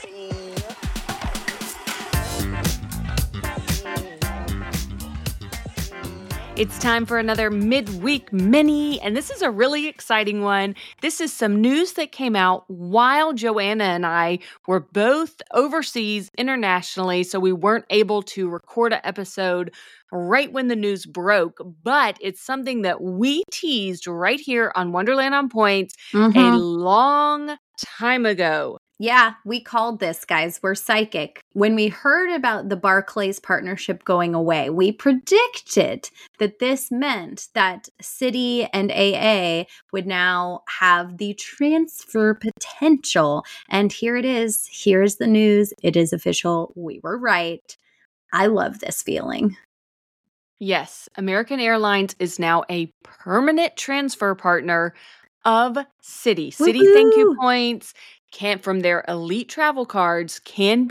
It's time for another midweek mini, and this is a really exciting one. This is some news that came out while Joanna and I were both overseas internationally, so we weren't able to record an episode right when the news broke, but it's something that we teased right here on Wonderland on Points a long time ago. Yeah, we called this, guys. We're psychic. When we heard about the Barclays partnership going away, we predicted that this meant that Citi and AA would now have the transfer potential. And here it is. Here's the news. It is official. We were right. I love this feeling. Yes, American Airlines is now a permanent transfer partner of Citi. Woo-hoo! Citi thank you points from their elite travel cards can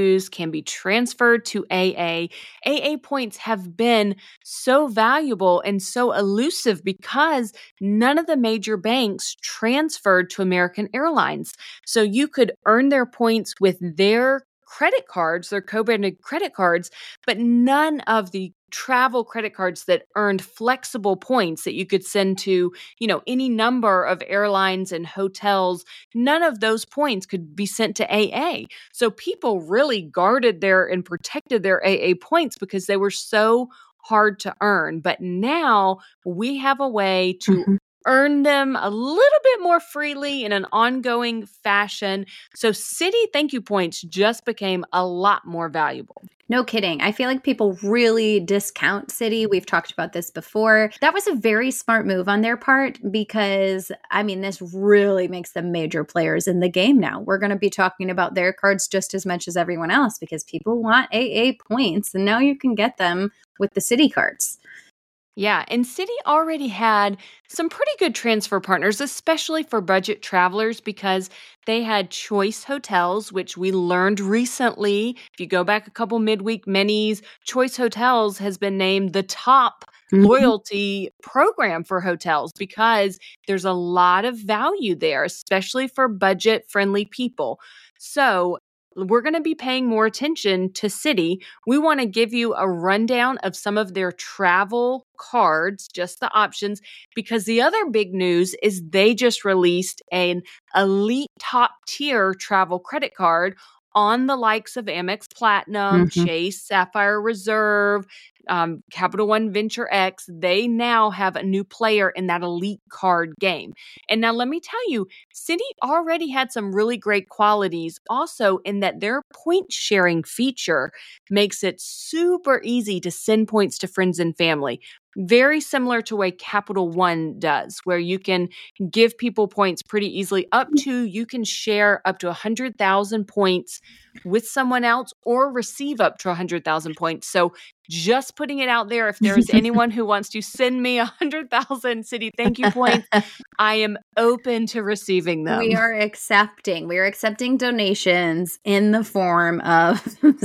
be transferred to AA. AA points have been so valuable and so elusive because none of the major banks transferred to American Airlines. So you could earn their points with their credit cards, their co-branded credit cards, but none of the travel credit cards that earned flexible points that you could send to, any number of airlines and hotels, none of those points could be sent to AA. So people really guarded and protected their AA points because they were so hard to earn. But now we have a way to earn them a little bit more freely in an ongoing fashion. So Citi thank you points just became a lot more valuable. No kidding. I feel like people really discount Citi. We've talked about this before. That was a very smart move on their part because, this really makes them major players in the game now. We're going to be talking about their cards just as much as everyone else because people want AA points, and now you can get them with the Citi cards. Yeah, and Citi already had some pretty good transfer partners, especially for budget travelers, because they had Choice Hotels, which we learned recently. If you go back a couple midweek minis, Choice Hotels has been named the top loyalty program for hotels because there's a lot of value there, especially for budget-friendly people. So we're going to be paying more attention to Citi. We want to give you a rundown of some of their travel cards, just the options, because the other big news is they just released an elite top tier travel credit card on the likes of Amex Platinum, Chase Sapphire Reserve, Capital One Venture X. They now have a new player in that elite card game. And now let me tell you, Citi already had some really great qualities also in that their point sharing feature makes it super easy to send points to friends and family. Very similar to the way Capital One does, where you can give people points pretty easily. You can share up to 100,000 points with someone else or receive up to 100,000 points. So just putting it out there, if there's anyone who wants to send me 100,000 Citi thank you points, I am open to receiving them. We are accepting donations in the form of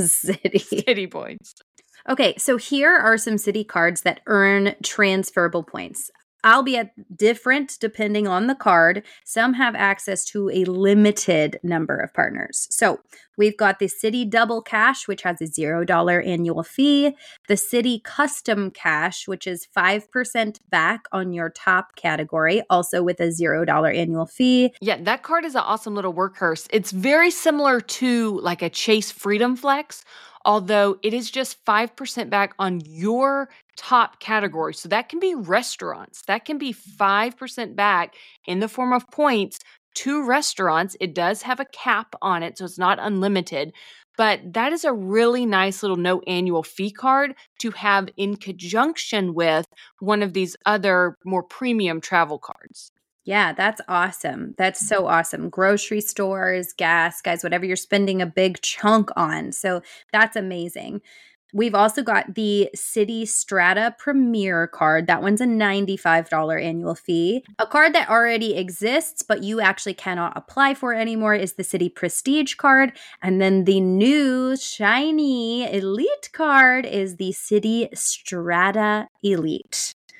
Citi points. Okay, so here are some Citi cards that earn transferable points. Albeit different depending on the card. Some have access to a limited number of partners. So we've got the Citi Double Cash, which has a $0 annual fee. The Citi Custom Cash, which is 5% back on your top category, also with a $0 annual fee. Yeah, that card is an awesome little workhorse. It's very similar to like a Chase Freedom Flex, although it is just 5% back on your top category. So that can be restaurants. That can be 5% back in the form of points to restaurants. It does have a cap on it, so it's not unlimited. But that is a really nice little no annual fee card to have in conjunction with one of these other more premium travel cards. Yeah, that's awesome. That's so awesome. Grocery stores, gas, guys, whatever you're spending a big chunk on. So that's amazing. We've also got the Citi Strata Premier card. That one's a $95 annual fee. A card that already exists, but you actually cannot apply for anymore is the Citi Prestige card. And then the new shiny Elite card is the Citi Strata Elite.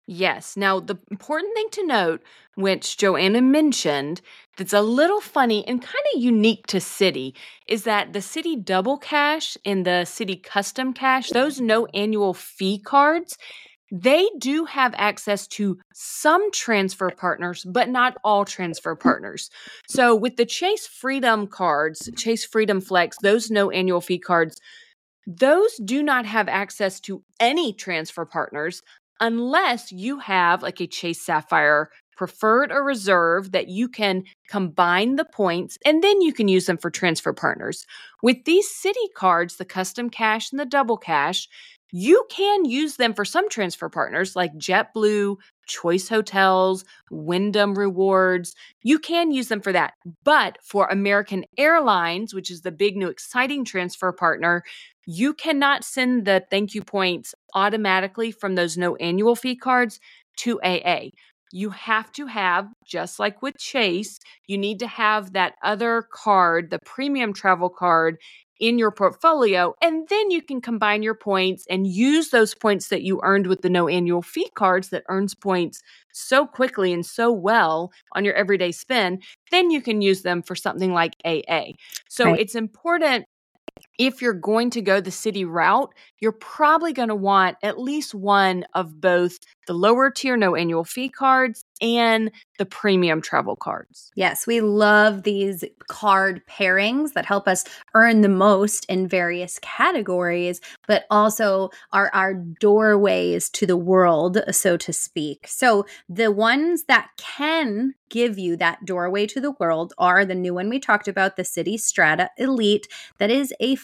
Yes. Now, the important thing to note, which Joanna mentioned, that's a little funny and kind of unique to Citi, is that the Citi Double Cash and the Citi Custom Cash, those no annual fee cards, they do have access to some transfer partners, but not all transfer partners. So with the Chase Freedom cards, Chase Freedom Flex, those no annual fee cards, those do not have access to any transfer partners unless you have like a Chase Sapphire preferred or reserve that you can combine the points and then you can use them for transfer partners. With these Citi cards, the custom cash and the double cash, you can use them for some transfer partners like JetBlue, Choice Hotels, Wyndham Rewards. You can use them for that. But for American Airlines, which is the big new exciting transfer partner, you cannot send the thank you points automatically from those no annual fee cards to AA. You have to have, just like with Chase, you need to have that other card, the premium travel card, in your portfolio. And then you can combine your points and use those points that you earned with the no annual fee cards that earns points so quickly and so well on your everyday spend. Then you can use them for something like AA. So Right. it's important. If you're going to go the Citi route, you're probably going to want at least one of both the lower tier no annual fee cards and the premium travel cards. Yes, we love these card pairings that help us earn the most in various categories, but also are our doorways to the world, so to speak. So the ones that can give you that doorway to the world are the new one we talked about, the Citi Strata Elite. That is a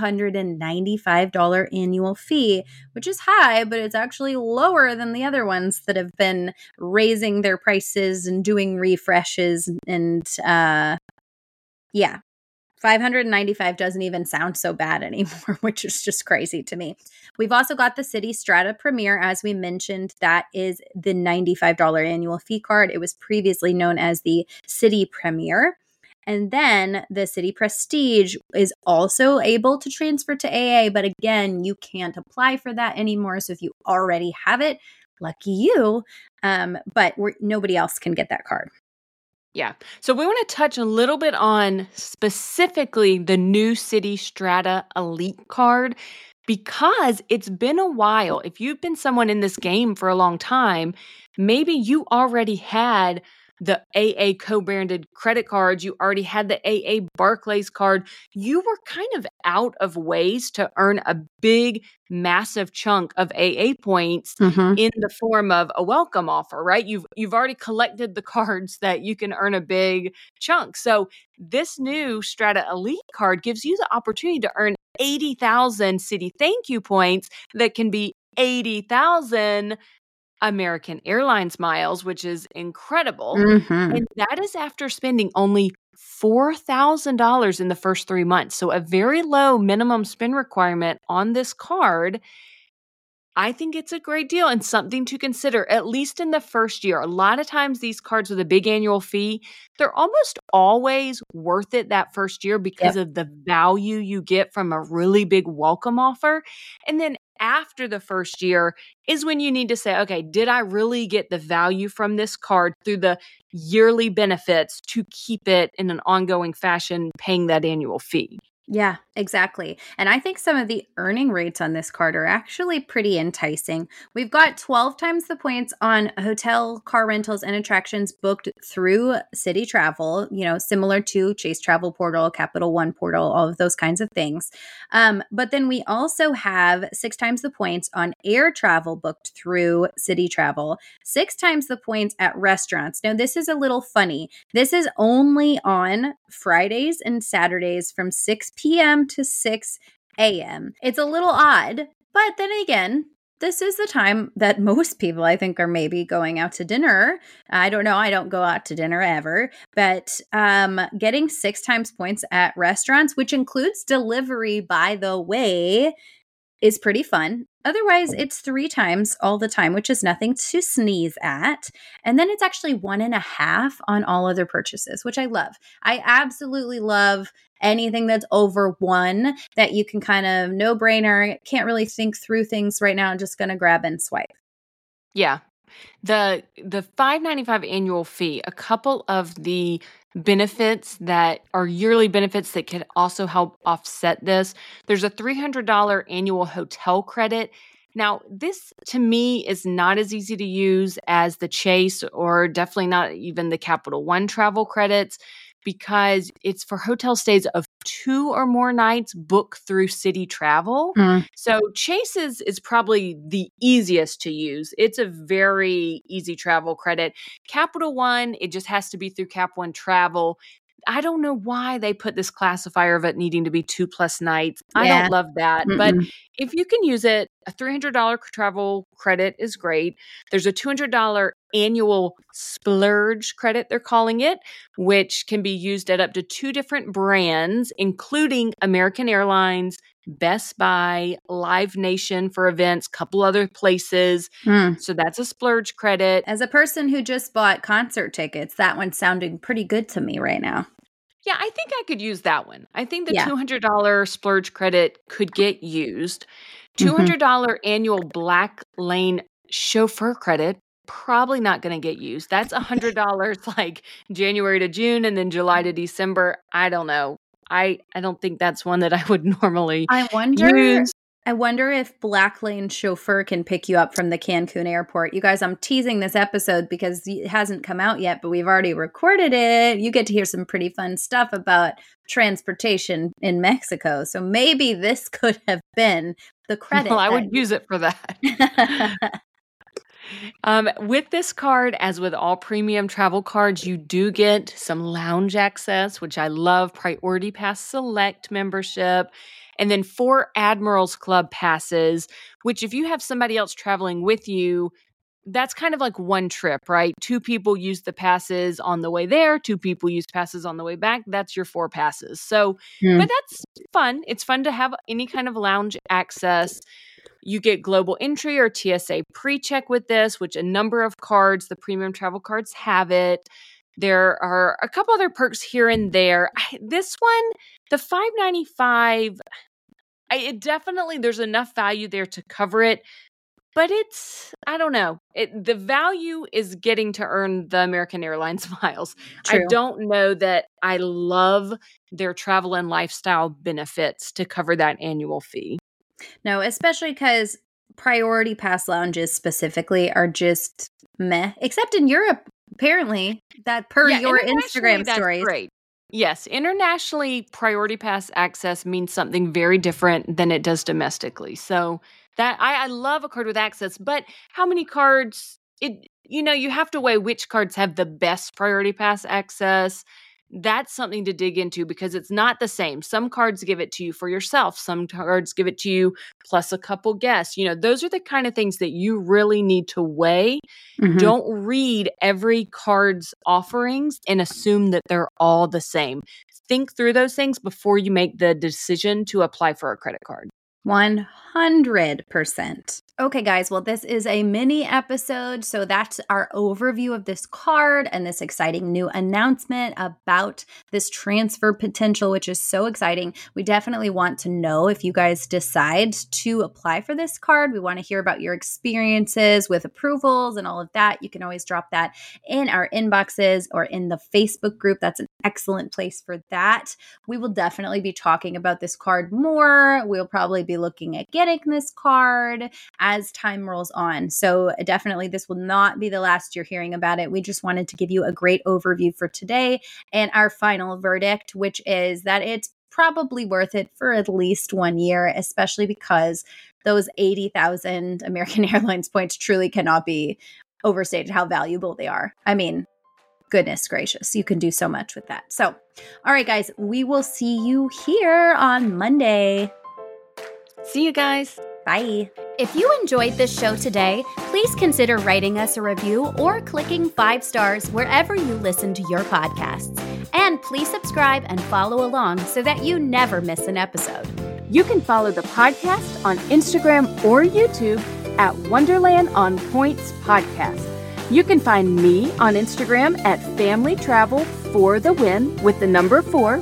$595 annual fee, which is high, but it's actually lower than the other ones that have been raising their prices and doing refreshes and yeah. 595 doesn't even sound so bad anymore, which is just crazy to me. We've also got the Citi Strata Premier, as we mentioned. That is the $95 annual fee card. It was previously known as the Citi Premier. And then the Citi Prestige is also able to transfer to AA, but again, you can't apply for that anymore. So if you already have it, lucky you. But nobody else can get that card. Yeah. So we want to touch a little bit on specifically the new Citi Strata Elite card because it's been a while. If you've been someone in this game for a long time, maybe you already had the AA co-branded credit cards, you already had the AA Barclays card. You were kind of out of ways to earn a big, massive chunk of AA points in the form of a welcome offer, right? You've already collected the cards that you can earn a big chunk. So this new Strata Elite card gives you the opportunity to earn 80,000 Citi thank you points that can be 80,000 American Airlines miles, which is incredible. And that is after spending only $4,000 in the first 3 months. So a very low minimum spend requirement on this card. I think it's a great deal and something to consider, at least in the first year. A lot of times these cards with a big annual fee, they're almost always worth it that first year because of the value you get from a really big welcome offer. And then after the first year is when you need to say, okay, did I really get the value from this card through the yearly benefits to keep it in an ongoing fashion paying that annual fee? Yeah, exactly. And I think some of the earning rates on this card are actually pretty enticing. We've got 12 times the points on hotel, car rentals, and attractions booked through Citi Travel, similar to Chase Travel Portal, Capital One Portal, all of those kinds of things. But then we also have 6 times the points on air travel booked through Citi Travel, 6 times the points at restaurants. Now, this is a little funny. This is only on Fridays and Saturdays from 6 p.m. to 6 a.m. It's a little odd, but then again, this is the time that most people, I think, are maybe going out to dinner. I don't know. I don't go out to dinner ever, but getting 6 times points at restaurants, which includes delivery, by the way, is pretty fun. Otherwise, it's 3 times all the time, which is nothing to sneeze at. And then it's actually 1.5 on all other purchases, which I love. I absolutely love anything that's over 1 that you can kind of no brainer, can't really think through things right now. I'm just going to grab and swipe. Yeah. The $5.95 annual fee, a couple of the benefits that are yearly benefits that could also help offset this. There's a $300 annual hotel credit. Now, this to me is not as easy to use as the Chase or definitely not even the Capital One travel credits because it's for hotel stays of 2 or more nights booked through City Travel. So Chase is probably the easiest to use. It's a very easy travel credit. Capital One, it just has to be through Cap One Travel. I don't know why they put this classifier of it needing to be 2+ nights. I don't love that. But if you can use it, a $300 travel credit is great. There's a $200 annual splurge credit, they're calling it, which can be used at up to 2 different brands, including American Airlines, Best Buy, Live Nation for events, couple other places. So that's a splurge credit. As a person who just bought concert tickets, that one's sounding pretty good to me right now. Yeah, I think I could use that one. I think the $200 splurge credit could get used. $200 annual Black Lane chauffeur credit, probably not going to get used. That's $100 like January to June and then July to December. I don't know. I don't think that's one that I would normally use. I wonder if Black Lane chauffeur can pick you up from the Cancun airport. You guys, I'm teasing this episode because it hasn't come out yet, but we've already recorded it. You get to hear some pretty fun stuff about transportation in Mexico. So maybe this could have been the credit. Well, I would use it for that. With this card, as with all premium travel cards, you do get some lounge access, which I love, Priority Pass Select membership, and then 4 Admirals Club passes, which if you have somebody else traveling with you, that's kind of like one trip, right? 2 people use the passes on the way there, 2 people use passes on the way back. That's your 4 passes. So, but that's fun. It's fun to have any kind of lounge access. You get global entry or TSA pre-check with this, which a number of cards, the premium travel cards, have it. There are a couple other perks here and there. This one, the $5.95, it definitely, there's enough value there to cover it. But it's, I don't know. The value is getting to earn the American Airlines miles. True. I don't know that I love their travel and lifestyle benefits to cover that annual fee. No, especially because Priority Pass lounges specifically are just meh. Except in Europe, apparently, that per your Instagram stories. Great. Yes, internationally, Priority Pass access means something very different than it does domestically. So that I love a card with access, but how many cards? You have to weigh which cards have the best Priority Pass access. That's something to dig into because it's not the same. Some cards give it to you for yourself. Some cards give it to you plus a couple guests. Those are the kind of things that you really need to weigh. Don't read every card's offerings and assume that they're all the same. Think through those things before you make the decision to apply for a credit card. 100%. Okay, guys. Well, this is a mini episode. So that's our overview of this card and this exciting new announcement about this transfer potential, which is so exciting. We definitely want to know if you guys decide to apply for this card. We want to hear about your experiences with approvals and all of that. You can always drop that in our inboxes or in the Facebook group. That's an excellent place for that. We will definitely be talking about this card more. We'll probably be looking at getting this card as time rolls on. So definitely this will not be the last you're hearing about it. We just wanted to give you a great overview for today and our final verdict, which is that it's probably worth it for at least 1 year, especially because those 80,000 American Airlines points truly cannot be overstated how valuable they are. I mean, goodness gracious, you can do so much with that. So, all right, guys, we will see you here on Monday. See you guys. Bye. If you enjoyed this show today, please consider writing us a review or clicking 5 stars wherever you listen to your podcasts. And please subscribe and follow along so that you never miss an episode. You can follow the podcast on Instagram or YouTube at Wonderland on Points Podcast. You can find me on Instagram at Family Travel for the Win with the number 4.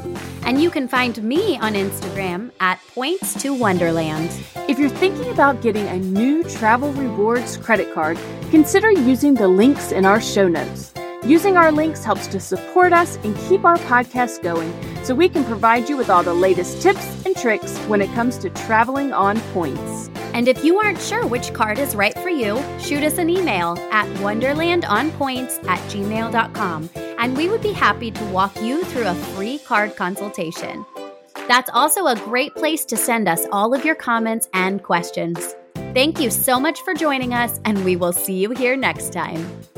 And you can find me on Instagram at Points2Wonderland. If you're thinking about getting a new Travel Rewards credit card, consider using the links in our show notes. Using our links helps to support us and keep our podcast going, so we can provide you with all the latest tips and tricks when it comes to traveling on points. And if you aren't sure which card is right for you, shoot us an email at wonderlandonpoints@gmail.com, and we would be happy to walk you through a free card consultation. That's also a great place to send us all of your comments and questions. Thank you so much for joining us, and we will see you here next time.